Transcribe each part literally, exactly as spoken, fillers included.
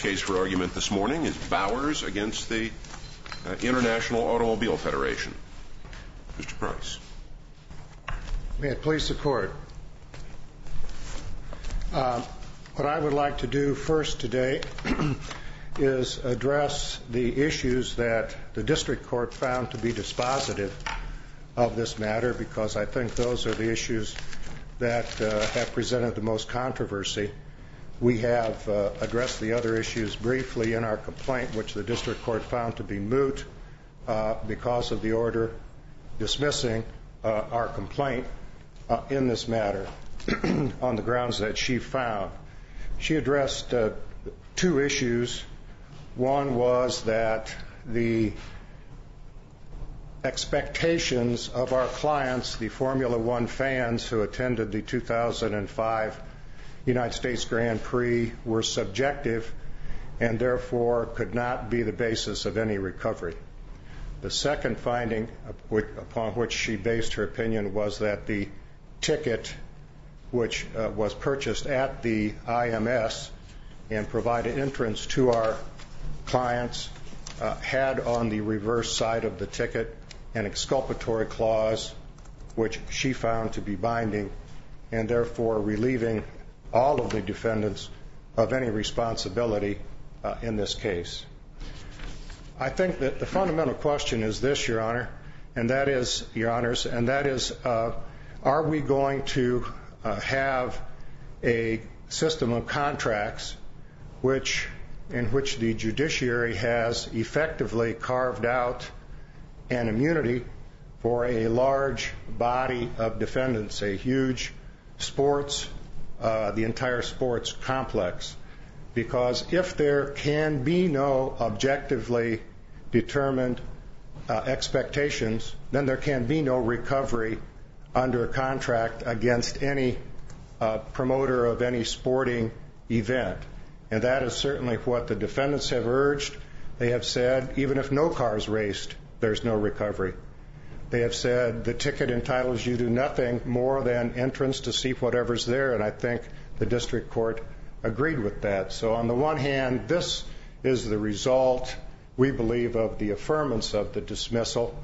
case for argument this morning is Bowers against the uh, International Automobile Federation. Mister Price. May it please the Court. Uh, what I would like to do first today is address the issues that the District Court found to be dispositive of this matter, because I think those are the issues that uh, have presented the most controversy. We have uh, addressed the other issues briefly in our complaint, which the District Court found to be moot uh, because of the order dismissing uh, our complaint uh, in this matter on the grounds that she found. She addressed uh, two issues. One was that the expectations of our clients, the Formula One fans who attended the two thousand five United States Grand Prix, were subjective and therefore could not be the basis of any recovery. The second finding upon which she based her opinion was that the ticket, which uh, was purchased at the I M S and provided entrance to our clients, uh, had on the reverse side of the ticket an exculpatory clause which she found to be binding, and therefore relieving all of the defendants of any responsibility uh, in this case. I think that the fundamental question is this, Your Honor, and that is, Your Honors, and that is, uh, are we going to uh, have a system of contracts which, in which the judiciary has effectively carved out an immunity for a large body of defendants, a huge sports, uh, the entire sports complex? Because if there can be no objectively determined uh, expectations, then there can be no recovery under a contract against any uh, promoter of any sporting event. And that is certainly what the defendants have urged. They have said, even if no cars raced, there's no recovery. They have said the ticket entitles you to nothing more than entrance to see whatever's there, and I think the district court agreed with that. So on the one hand, this is the result, we believe, of the affirmance of the dismissal,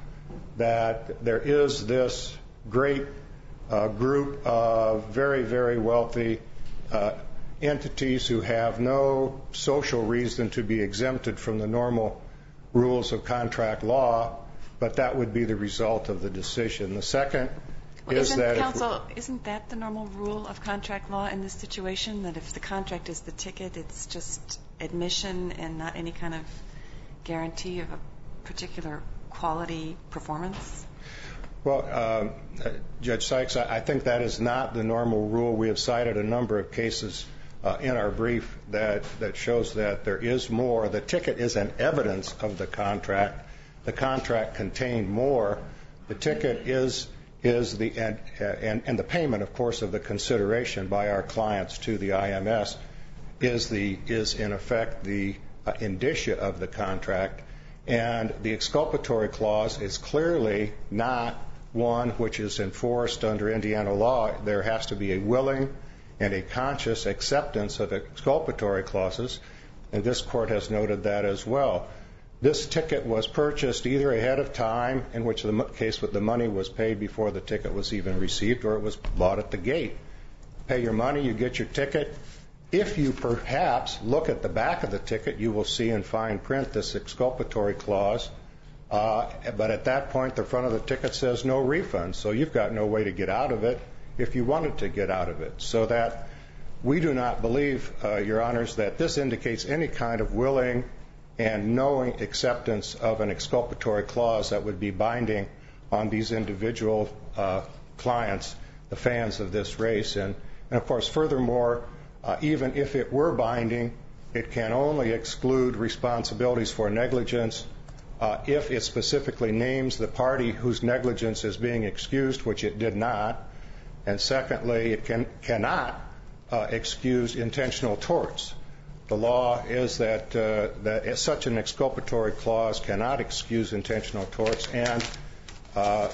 that there is this great uh, group of very, very wealthy uh, entities who have no social reason to be exempted from the normal rules of contract law, but that would be the result of the decision. The second well, is isn't, that... Counsel, isn't that the normal rule of contract law in this situation, that if the contract is the ticket, it's just admission and not any kind of guarantee of a particular quality performance? Well, uh, Judge Sykes, I, I think that is not the normal rule. We have cited a number of cases uh, in our brief that, that shows that there is more. The ticket is an evidence of the contract. The contract contained more. The ticket is is the and, and and the payment, of course, of the consideration by our clients to the I M S is the is in effect the uh, indicia of the contract, and the exculpatory clause is clearly not one which is enforced under Indiana law. There has to be a willing and a conscious acceptance of exculpatory clauses, and this court has noted that as well. This ticket was purchased either ahead of time, in which the case with the money was paid before the ticket was even received, or it was bought at the gate. Pay your money, you get your ticket. If you perhaps look at the back of the ticket, you will see in fine print this exculpatory clause, uh, but at that point the front of the ticket says no refund, so you've got no way to get out of it if you wanted to get out of it. So that we do not believe, uh, Your Honors, that this indicates any kind of willing and knowing acceptance of an exculpatory clause that would be binding on these individual uh, clients, the fans of this race. And, and of course, furthermore, uh, even if it were binding, it can only exclude responsibilities for negligence uh, if it specifically names the party whose negligence is being excused, which it did not. And secondly, it can, cannot uh, excuse intentional torts. The law is that, uh, that such an exculpatory clause cannot excuse intentional torts, and uh,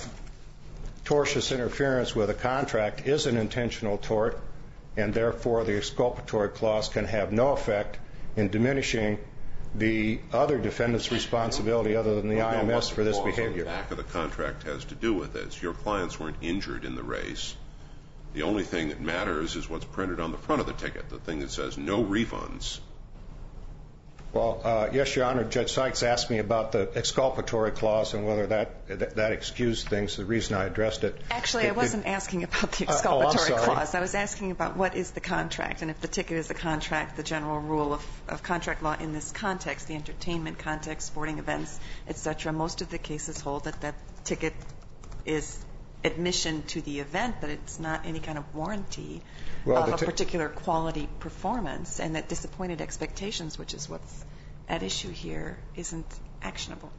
tortious interference with a contract is an intentional tort, and therefore the exculpatory clause can have no effect in diminishing the other defendant's responsibility other than the I M S for this behavior. The back of the contract has to do with this. Your clients weren't injured in the race. The only thing that matters is what's printed on the front of the ticket, the thing that says no refunds. Well, uh, yes, Your Honor. Judge Sykes asked me about the exculpatory clause and whether that that, that excused things. The reason I addressed it. Actually, it, I wasn't it, asking about the uh, exculpatory oh, clause. I was asking about what is the contract, and if the ticket is the contract, the general rule of, of contract law in this context, the entertainment context, sporting events, et cetera. Most of the cases hold that that ticket is admission to the event, but it's not any kind of warranty well, of a t- particular quality performance, and that disappointed expectations, which is what's at issue here, isn't actionable.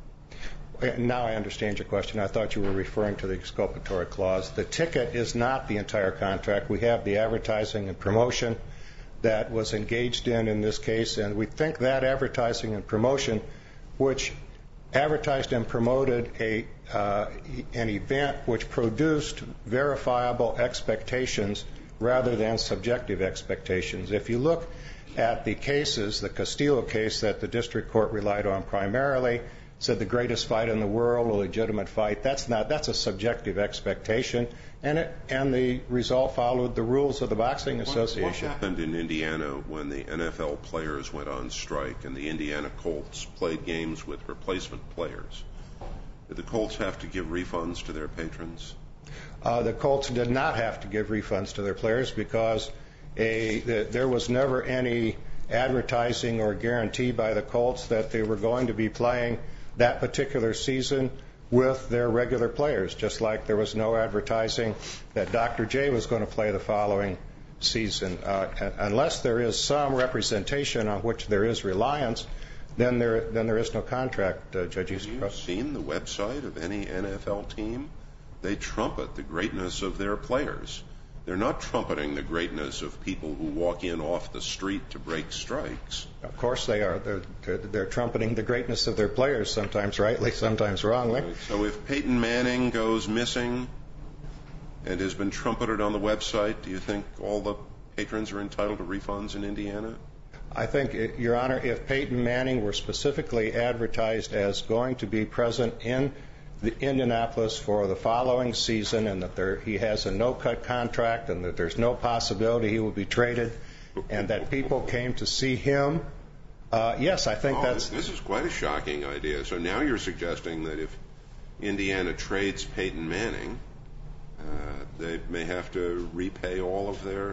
Now I understand your question. I thought you were referring to the exculpatory clause. The ticket is not the entire contract. We have the advertising and promotion that was engaged in in this case, and we think that advertising and promotion, which advertised and promoted a uh, an event which produced verifiable expectations rather than subjective expectations. If you look at the cases, the Castillo case that the district court relied on primarily, said the greatest fight in the world, a legitimate fight. That's not. That's a subjective expectation, and it, and the result followed the rules of the Boxing Association. What happened in Indiana when the N F L players went on strike and the Indiana Colts played games with replacement players? Did the Colts have to give refunds to their patrons? Uh, the Colts did not have to give refunds to their players because a, the, there was never any advertising or guarantee by the Colts that they were going to be playing that particular season with their regular players, just like there was no advertising that Doctor J was going to play the following season. Uh, unless there is some representation on which there is reliance, then there then there is no contract, uh, Judge Easterbrook. Have you seen the website of any N F L team? They trumpet the greatness of their players. They're not trumpeting the greatness of people who walk in off the street to break strikes. Of course they are. They're, they're, they're trumpeting the greatness of their players, sometimes rightly, sometimes wrongly. So if Peyton Manning goes missing and has been trumpeted on the website, do you think all the patrons are entitled to refunds in Indiana? I think, Your Honor, if Peyton Manning were specifically advertised as going to be present in the Indianapolis for the following season, and that there, he has a no-cut contract, and that there's no possibility he will be traded, and that people came to see him, uh, yes, I think oh, that's... This is quite a shocking idea. So now you're suggesting that if Indiana trades Peyton Manning, uh, they may have to repay all of their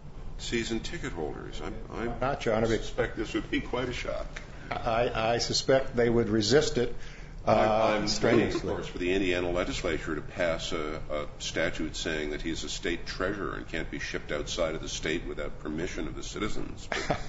season ticket holders. I, I Not, Your Honor, suspect this would be quite a shock. I, I suspect they would resist it. Uh, I'm waiting, of course, for the Indiana legislature to pass a, a statute saying that he's a state treasurer and can't be shipped outside of the state without permission of the citizens.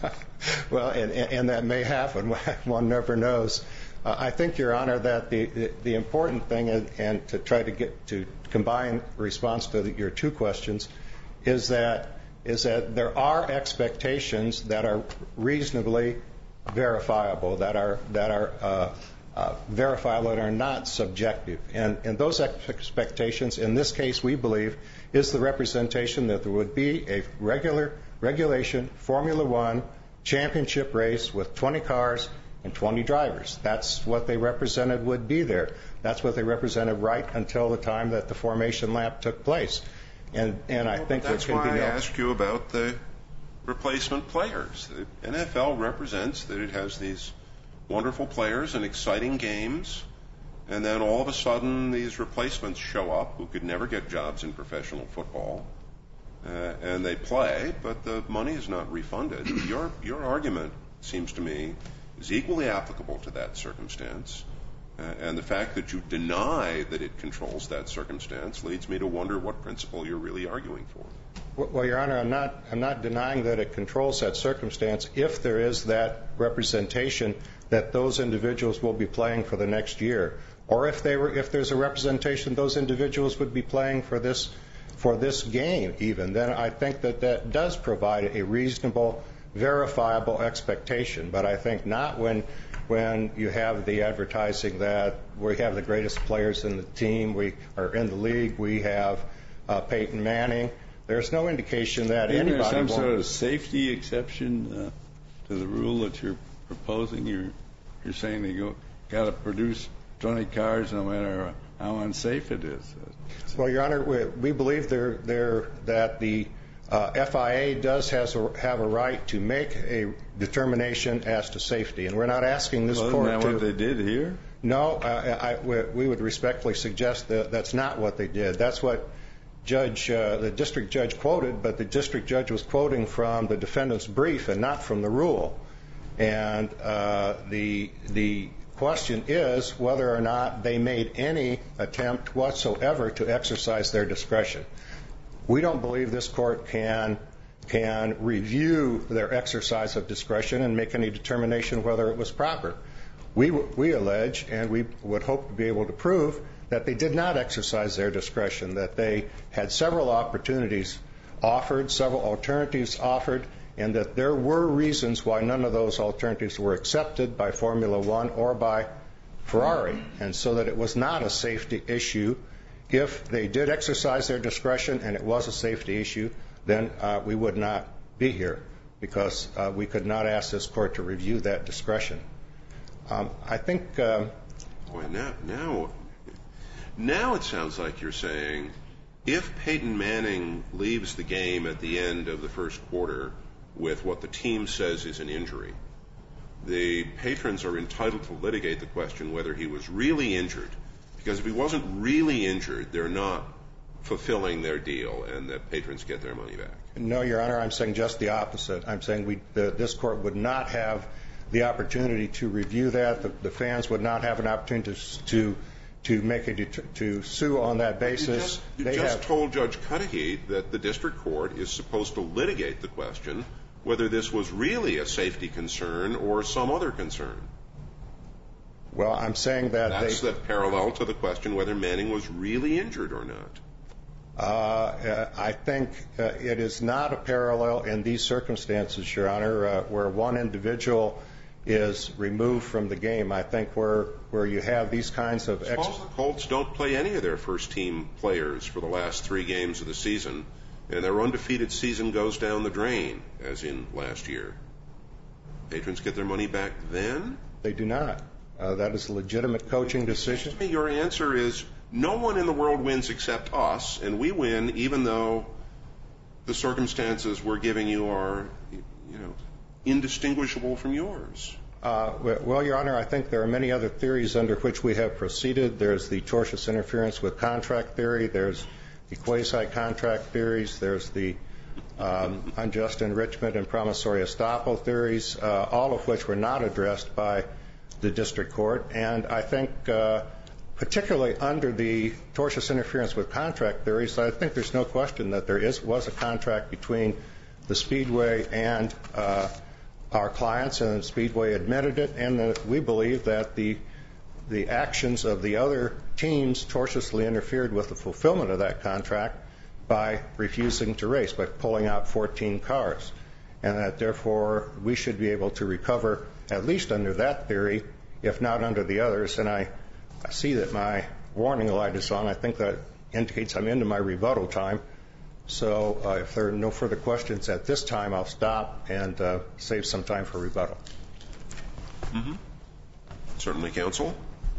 Well, and, and that may happen. One never knows. Uh, I think, Your Honor, that the, the, the important thing, and, and to try to get to combine response to the, your two questions, is that is that there are expectations that are reasonably verifiable, that are that are uh, uh, verifiable and are not subjective. And, and those expectations, in this case, we believe, is the representation that there would be a regular regulation Formula One championship race with twenty cars and twenty drivers. That's what they represented would be there. That's what they represented right until the time that the formation lap took place. And, and I well, think that's there can why be no... I asked you about the replacement players. The N F L represents that it has these wonderful players and exciting games, and then all of a sudden these replacements show up who could never get jobs in professional football, uh, and they play, but the money is not refunded. Your your argument, seems to me, is equally applicable to that circumstance. Uh, and the fact that you deny that it controls that circumstance leads me to wonder what principle you're really arguing for. Well, Your Honor, I'm not, I'm not denying that it controls that circumstance if there is that representation that those individuals will be playing for the next year, or if they were, if there's a representation those individuals would be playing for this, for this game even, then I think that that does provide a reasonable, verifiable expectation. But I think not when when you have the advertising that we have the greatest players in the team, we are in the league, we have uh, Peyton Manning. There's no indication that Isn't anybody there some won't... sort of safety exception uh, to the rule that you're proposing? You're you're saying they go got to produce twenty cars no matter how unsafe it is. Well, Your Honor, we, we believe there there that the uh, F I A does has a, have a right to make a determination as to safety, and we're not asking this well, court isn't that to. What they did here? No, uh, I, we, we would respectfully suggest that that's not what they did. That's what Judge, uh, the district judge quoted, but the district judge was quoting from the defendant's brief and not from the rule. And uh, the the question is whether or not they made any attempt whatsoever to exercise their discretion. We don't believe this court can can review their exercise of discretion and make any determination whether it was proper. We we allege, and we would hope to be able to prove, that they did not exercise their discretion, that they had several opportunities offered, several alternatives offered, and that there were reasons why none of those alternatives were accepted by Formula One or by Ferrari, and so that it was not a safety issue. If they did exercise their discretion and it was a safety issue, then uh, we would not be here, because uh, we could not ask this court to review that discretion. Um, I think... Uh, Boy, now, now, now it sounds like you're saying if Peyton Manning leaves the game at the end of the first quarter with what the team says is an injury, the patrons are entitled to litigate the question whether he was really injured. Because if he wasn't really injured, they're not fulfilling their deal, and the patrons get their money back. No, Your Honor, I'm saying just the opposite. I'm saying we, the, this court would not have the opportunity to review that. The, the fans would not have an opportunity to to, to make a to sue on that basis. You just, you they just have, told Judge Cudahy that the district court is supposed to litigate the question whether this was really a safety concern or some other concern. Well, I'm saying that that's they, the parallel to the question whether Manning was really injured or not. Uh, I think uh, it is not a parallel in these circumstances, Your Honor, uh, where one individual is removed from the game. I think where where you have these kinds of... Suppose ex- the Colts don't play any of their first-team players for the last three games of the season, and their undefeated season goes down the drain, as in last year. Patrons get their money back then? They do not. Uh, that is a legitimate coaching decision. Your answer is no one in the world wins except us, and we win even though the circumstances we're giving you are, you know, indistinguishable from yours. Uh, well, Your Honor, I think there are many other theories under which we have proceeded. There's the tortious interference with contract theory. There's the quasi-contract theories. There's the um, unjust enrichment and promissory estoppel theories, uh, all of which were not addressed by the district court. And I think uh, particularly under the tortious interference with contract theories, I think there's no question that there is was a contract between the Speedway and uh, our clients, and Speedway admitted it, and that we believe that the the actions of the other teams tortiously interfered with the fulfillment of that contract by refusing to race, by pulling out fourteen cars, and that therefore we should be able to recover at least under that theory, if not under the others. And I, I see that my warning light is on. I think that indicates I'm into my rebuttal time. So uh, if there are no further questions at this time, I'll stop and uh, save some time for rebuttal. Mm-hmm. Certainly, counsel.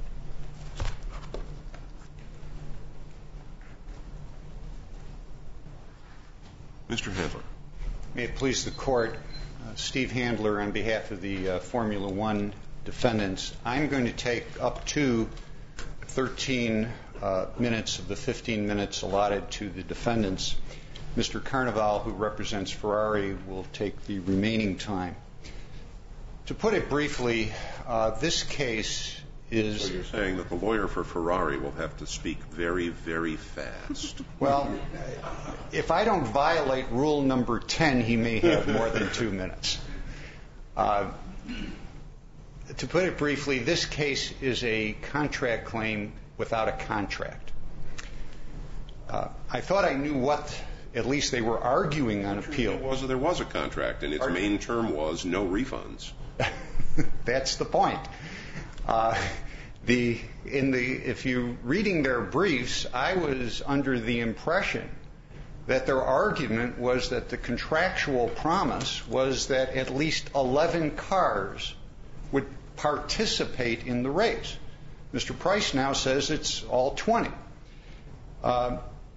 Mister Handler. May it please the Court, uh, Steve Handler on behalf of the uh, Formula One defendants. I'm going to take up to thirteen uh, minutes of the fifteen minutes allotted to the defendants. Mister Carnival, who represents Ferrari, will take the remaining time. To put it briefly, uh, this case is... So you're saying that the lawyer for Ferrari will have to speak very, very fast. Well, if I don't violate rule number ten, he may have more than two minutes. Uh, to put it briefly, this case is a contract claim without a contract. Uh, I thought I knew what... At least they were arguing on appeal. There was, there was a contract, and its Argu- main term was no refunds. That's the point. Uh, the in the if you reading their briefs, I was under the impression that their argument was that the contractual promise was that at least eleven cars would participate in the race. Mister Price now says it's all twenty. Uh,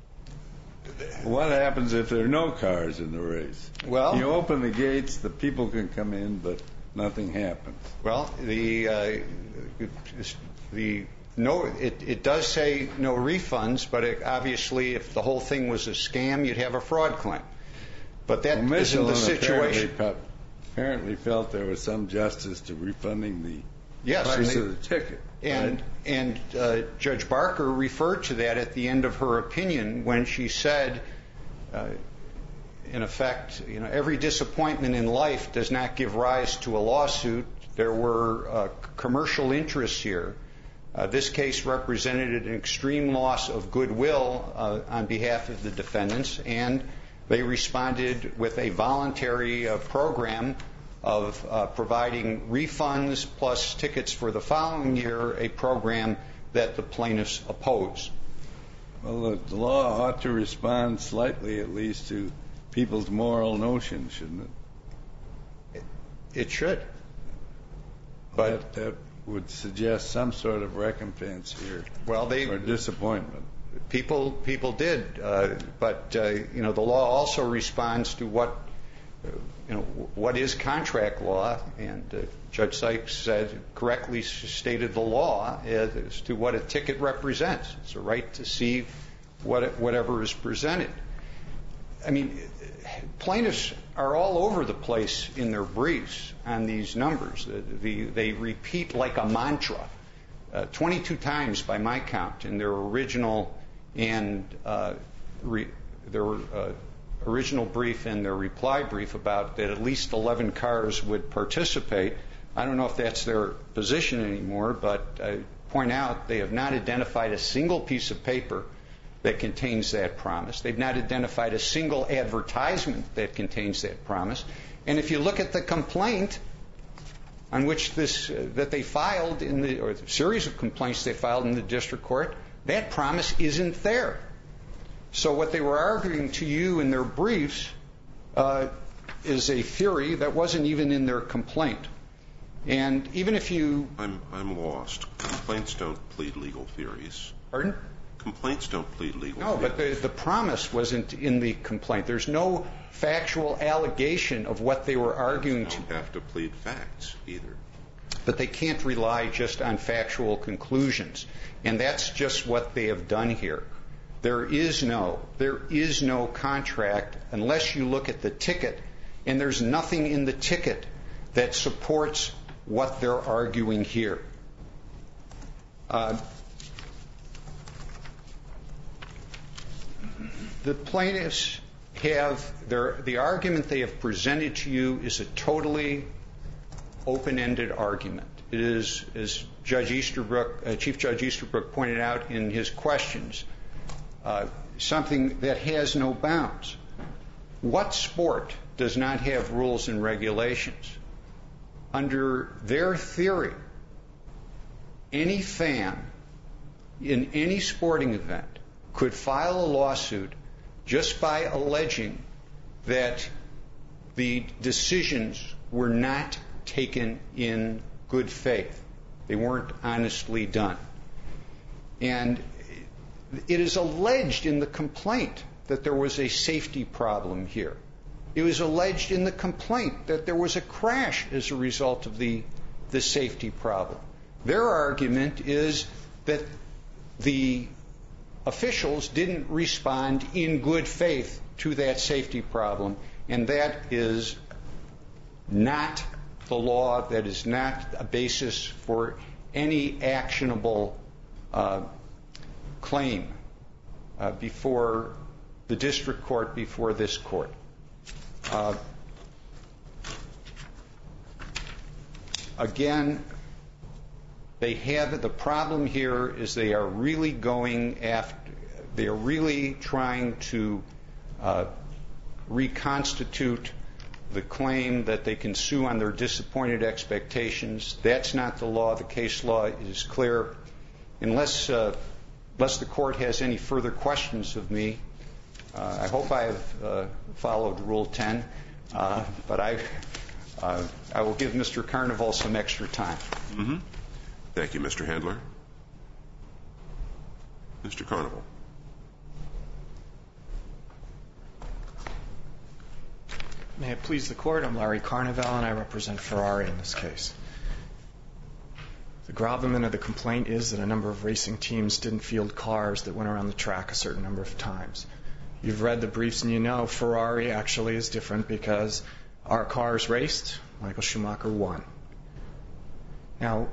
what happens if there are no cars in the race? Well, you open the gates, the people can come in, but nothing happens. Well, the uh, the no, it, it does say no refunds, but it, obviously, if the whole thing was a scam, you'd have a fraud claim. But that well, isn't the situation. Apparently, apparently felt there was some justice to refunding the yes, price they, of the ticket. And right? and uh, Judge Barker referred to that at the end of her opinion when she said, uh, in effect, you know, every disappointment in life does not give rise to a lawsuit. There were uh, commercial interests here. Uh, this case represented an extreme loss of goodwill uh, on behalf of the defendants, and they responded with a voluntary uh, program of uh, providing refunds plus tickets for the following year, a program that the plaintiffs opposed. Well, the law ought to respond slightly, at least, to people's moral notions, shouldn't it? It, it should. But that, that would suggest some sort of recompense here, well, they, or disappointment. People, people did, uh, but uh, you know, the law also responds to what, uh, you know, what is contract law, and uh, Judge Sykes said correctly stated the law as to what a ticket represents. It's a right to see what whatever is presented. I mean, plaintiffs are all over the place in their briefs on these numbers. The, the, they repeat like a mantra, uh, twenty-two times by my count in their original and uh, re, their uh, original brief and their reply brief about that at least eleven cars would participate. I don't know if that's their position anymore, but I point out they have not identified a single piece of paper that contains that promise. They've not identified a single advertisement that contains that promise. And if you look at the complaint on which this uh, that they filed in the or the series of complaints they filed in the district court, that promise isn't there. So what they were arguing to you in their briefs uh, is a theory that wasn't even in their complaint. And even if you... I'm, I'm lost. Complaints don't plead legal theories. Pardon? Complaints don't plead legal no, theories. No, but the, the promise wasn't in the complaint. There's no factual allegation of what they were arguing to. They don't have to plead facts either. But they can't rely just on factual conclusions. And that's just what they have done here. There is no, there is no contract unless you look at the ticket, and there's nothing in the ticket that supports what they're arguing here. Uh, the plaintiffs have, their, the argument they have presented to you is a totally open-ended argument. It is, as Judge Easterbrook, uh, Chief Judge Easterbrook pointed out in his questions, uh, something that has no bounds. What sport does not have rules and regulations? Under their theory, any fan in any sporting event could file a lawsuit just by alleging that the decisions were not taken in good faith. They weren't honestly done. And it is alleged in the complaint that there was a safety problem here. It was alleged in the complaint that there was a crash as a result of the, the safety problem. Their argument is that the officials didn't respond in good faith to that safety problem, and that is not the law. That is not a basis for any actionable uh, claim uh, before the district court, before this court. Uh, again, they have the problem here is they are really going after, they are really trying to uh, reconstitute the claim that they can sue on their disappointed expectations. That's not the law. The case law is clear. Unless, uh, unless the court has any further questions of me, Uh, I hope I have uh, followed Rule ten, uh, but I, uh, I will give Mister Carnival some extra time. Mm-hmm. Thank you, Mister Handler. Mister Carnival. May it please the Court, I'm Larry Carnival, and I represent Ferrari in this case. The gravamen of the complaint is that a number of racing teams didn't field cars that went around the track a certain number of times. You've read the briefs and you know Ferrari actually is different because our cars raced, Michael Schumacher won. Now,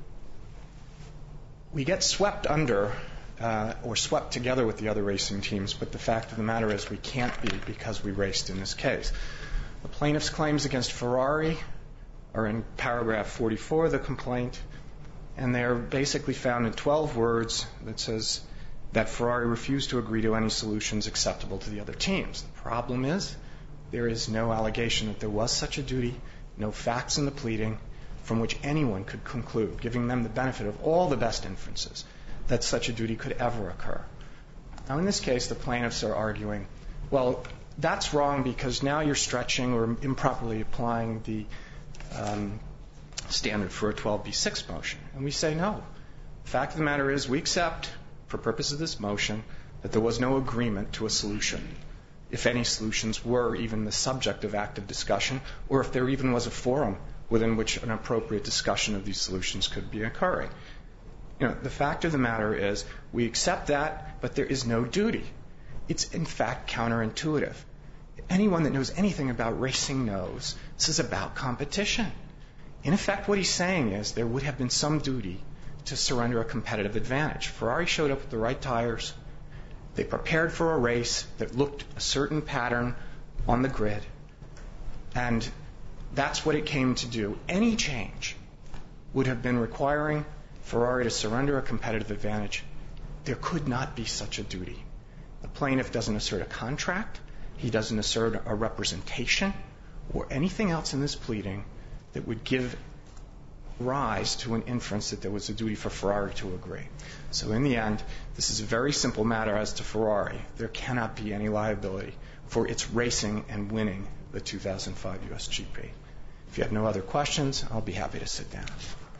we get swept under uh, or swept together with the other racing teams, but the fact of the matter is we can't be because we raced in this case. The plaintiff's claims against Ferrari are in paragraph forty-four of the complaint, and they're basically found in twelve words that says that Ferrari refused to agree to any solutions acceptable to the other teams. The problem is there is no allegation that there was such a duty, no facts in the pleading from which anyone could conclude, giving them the benefit of all the best inferences, that such a duty could ever occur. Now, in this case, the plaintiffs are arguing, well, that's wrong because now you're stretching or improperly applying the um, standard for a twelve B six motion. And we say no. The fact of the matter is we accept, for purposes of this motion, that there was no agreement to a solution, if any solutions were even the subject of active discussion, or if there even was a forum within which an appropriate discussion of these solutions could be occurring. You know, the fact of the matter is we accept that, but there is no duty. It's, in fact, counterintuitive. Anyone that knows anything about racing knows this is about competition. In effect, what he's saying is there would have been some duty to surrender a competitive advantage. Ferrari showed up with the right tires. They prepared for a race that looked a certain pattern on the grid. And that's what it came to do. Any change would have been requiring Ferrari to surrender a competitive advantage. There could not be such a duty. The plaintiff doesn't assert a contract. He doesn't assert a representation or anything else in this pleading that would give rise to an inference that there was a duty for Ferrari to agree. So in the end, this is a very simple matter as to Ferrari. There cannot be any liability for its racing and winning the two thousand five U S G P. If you have no other questions, I'll be happy to sit down.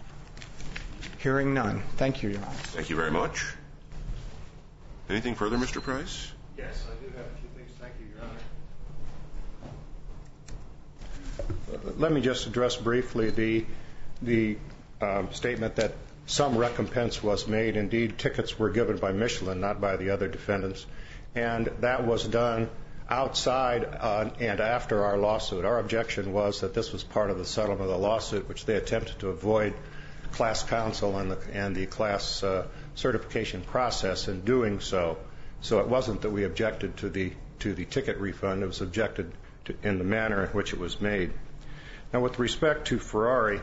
Hearing none. Thank you, Your Honor. Thank you very much. Anything further, Mister Price? Yes, I do have a few things. Thank you, Your Honor. Let me just address briefly the the um, statement that some recompense was made. Indeed, tickets were given by Michelin, not by the other defendants, and that was done outside uh, and after our lawsuit. Our objection was that this was part of the settlement of the lawsuit, which they attempted to avoid class counsel and the, and the class uh, certification process in doing so. So it wasn't that we objected to the to the ticket refund. It was objected to in the manner in which it was made. Now, with respect to Ferrari,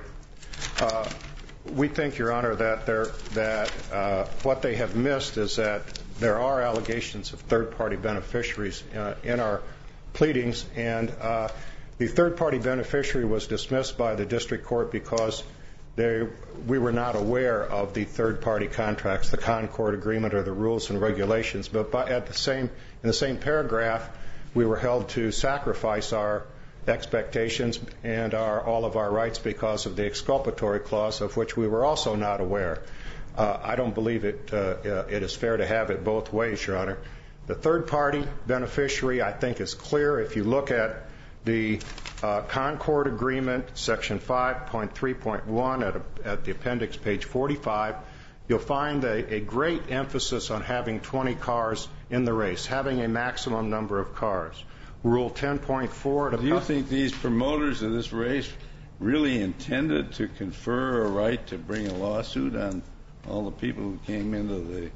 uh, we think, Your Honor, that there that uh, what they have missed is that there are allegations of third-party beneficiaries uh, in our pleadings, and uh, the third-party beneficiary was dismissed by the district court because they, we were not aware of the third-party contracts, the Concord Agreement, or the rules and regulations. But by, at the same in the same paragraph, we were held to sacrifice our expectations and our, all of our rights because of the exculpatory clause, of which we were also not aware. Uh, I don't believe it, uh, uh, it is fair to have it both ways, Your Honor. The third-party beneficiary, I think, is clear. If you look at the uh, Concord Agreement, Section five point three point one at, a, at the appendix, page forty-five, you'll find a, a great emphasis on having twenty cars in the race, having a maximum number of cars. Rule ten point four. Do you think these promoters of this race really intended to confer a right to bring a lawsuit on all the people who came into the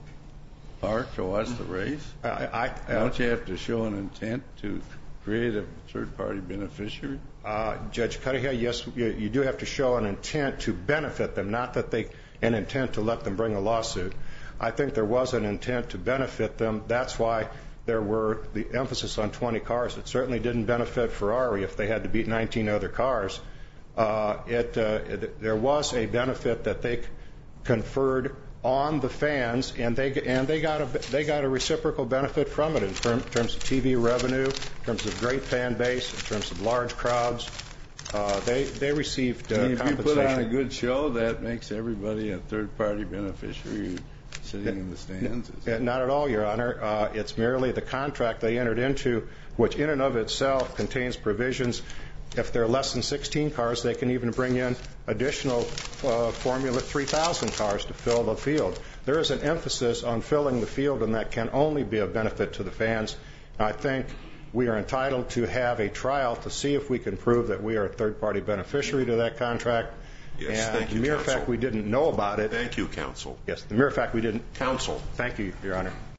park to watch the race? I, I, uh, Don't you have to show an intent to create a third-party beneficiary? Uh, Judge Cuddihy, yes, you, you do have to show an intent to benefit them, not that they an intent to let them bring a lawsuit. I think there was an intent to benefit them. That's why there were the emphasis on twenty cars. It certainly didn't benefit Ferrari if they had to beat nineteen other cars. Uh, it, uh, it, there was a benefit that they conferred on the fans, and they and they got a they got a reciprocal benefit from it in term, terms of T V revenue, in terms of great fan base, in terms of large crowds. Uh, they they received uh, I mean, if compensation. you put on a good show, that makes everybody a third-party beneficiary sitting in the stands. Uh, Not at all, Your Honor. Uh, it's merely the contract they entered into, which in and of itself contains provisions. If there are less than sixteen cars, they can even bring in additional uh, Formula three thousand cars to fill the field. There is an emphasis on filling the field, and that can only be a benefit to the fans. I think we are entitled to have a trial to see if we can prove that we are a third-party beneficiary to that contract. Yes, and thank you, the mere counsel. fact we didn't know about it. Thank you, counsel. Yes, the mere fact we didn't. Counsel. Thank you, Your Honor.